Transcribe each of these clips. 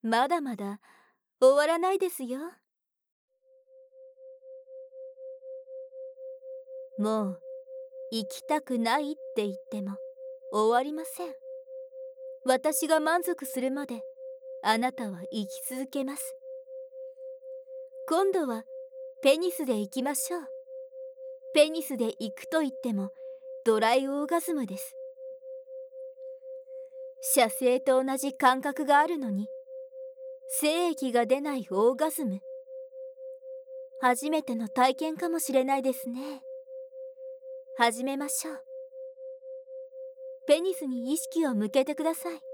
まだまだ終わらないですよ。もう行きたくないって言っても終わりません。私が満足するまであなたは生き続けます。今度はペニスで行きましょう。ペニスで行くと言ってもドライオーガズムです。射精と同じ感覚があるのに精液が出ないオーガズム。初めての体験かもしれないですね。始めましょう。ペニスに意識を向けてください。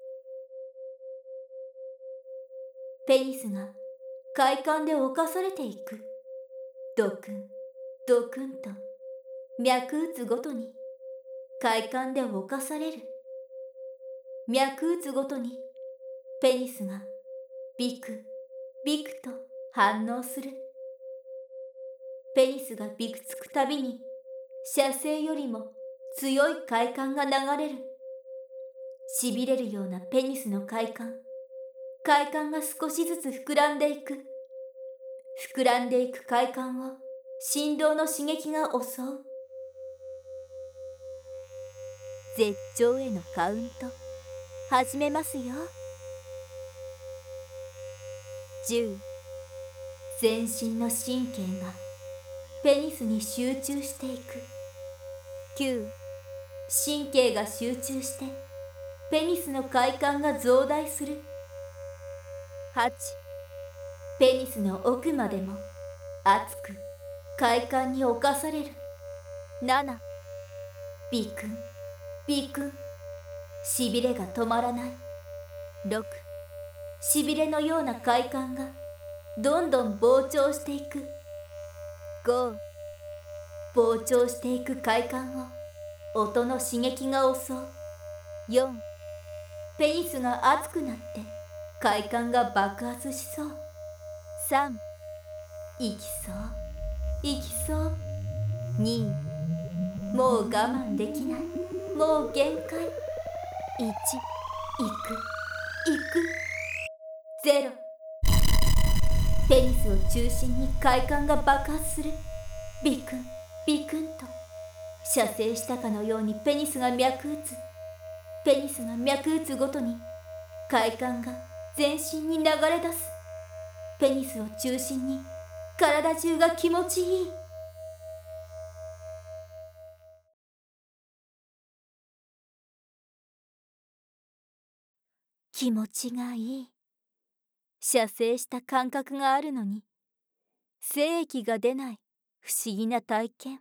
ペニスが快感で侵されていく。ドクンドクンと脈打つごとに快感で侵される。脈打つごとにペニスがビクビクと反応する。ペニスがビクつくたびに射精よりも強い快感が流れる。しびれるようなペニスの快感が少しずつ膨らんでいく。膨らんでいく快感を振動の刺激が襲う。絶頂へのカウント始めますよ。10、全身の神経がペニスに集中していく。9、神経が集中してペニスの快感が増大する。8、ペニスの奥までも熱く快感に侵される。7、ビクンビクン、しびれが止まらない。6、しびれのような快感がどんどん膨張していく。5、膨張していく快感を音の刺激が襲う。4、ペニスが熱くなって快感が爆発しそう。3、行きそう行きそう。2、もう我慢できない、もう限界。1、行く行く。0、ペニスを中心に快感が爆発する。ビクンビクンと射精したかのようにペニスが脈打つ。ペニスが脈打つごとに快感が全身に流れ出す。ペニスを中心に体中が気持ちいい。気持ちがいい。射精した感覚があるのに精液が出ない不思議な体験。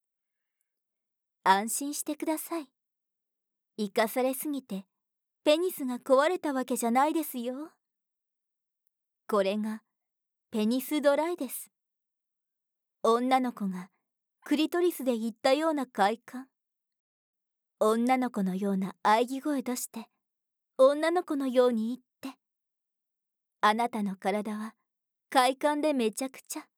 安心してください。生かされすぎてペニスが壊れたわけじゃないですよ。これがペニスドライです。女の子がクリトリスで言ったような快感。女の子のような喘ぎ声出して女の子のように言って、あなたの体は快感でめちゃくちゃ。